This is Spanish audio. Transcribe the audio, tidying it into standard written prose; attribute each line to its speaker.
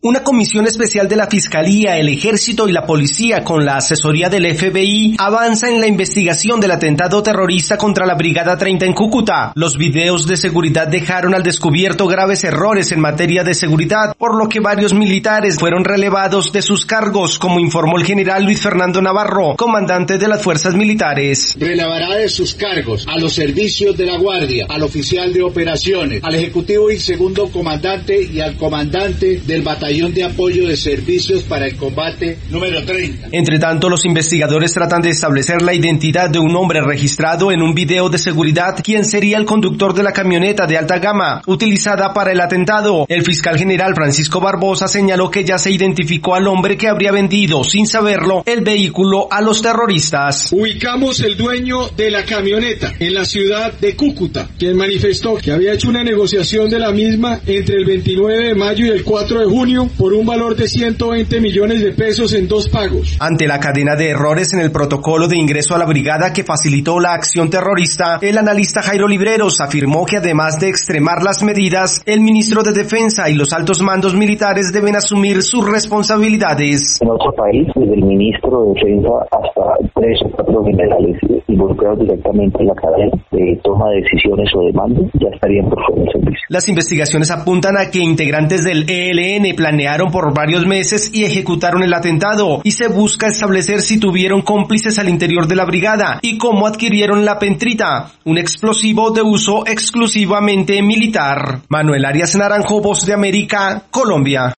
Speaker 1: Una comisión especial de la Fiscalía, el Ejército y la Policía, con la asesoría del FBI, avanza en la investigación del atentado terrorista contra la Brigada 30 en Cúcuta. Los videos de seguridad dejaron al descubierto graves errores en materia de seguridad, por lo que varios militares fueron relevados de sus cargos, como informó el general Luis Fernando Navarro, comandante de las fuerzas militares.
Speaker 2: Relevará de sus cargos a los servicios de la Guardia, al oficial de operaciones, al ejecutivo y segundo comandante y al comandante del batallón de apoyo de servicios para el combate número 30.
Speaker 1: Entre tanto, los investigadores tratan de establecer la identidad de un hombre registrado en un video de seguridad, quien sería el conductor de la camioneta de alta gama utilizada para el atentado. El fiscal general Francisco Barbosa señaló que ya se identificó al hombre que habría vendido, sin saberlo, el vehículo a los terroristas.
Speaker 3: Ubicamos el dueño de la camioneta en la ciudad de Cúcuta, quien manifestó que había hecho una negociación de la misma entre el 29 de mayo y el 4 de junio por un valor de 120 millones de pesos en 2 pagos.
Speaker 1: Ante la cadena de errores en el protocolo de ingreso a la brigada que facilitó la acción terrorista, el analista Jairo Libreros afirmó que además de extremar las medidas, el ministro de Defensa y los altos mandos militares deben asumir sus responsabilidades.
Speaker 4: En otro país, desde el ministro de Defensa hasta 3 o 4 generales involucrados directamente en la cadena de toma de decisiones o de mando, ya estarían por fuera del servicio.
Speaker 1: Las investigaciones apuntan a que integrantes del ELN planearon por varios meses y ejecutaron el atentado, y se busca establecer si tuvieron cómplices al interior de la brigada y cómo adquirieron la pentrita, un explosivo de uso exclusivamente militar. Manuel Arias Naranjo, Voz de América, Colombia.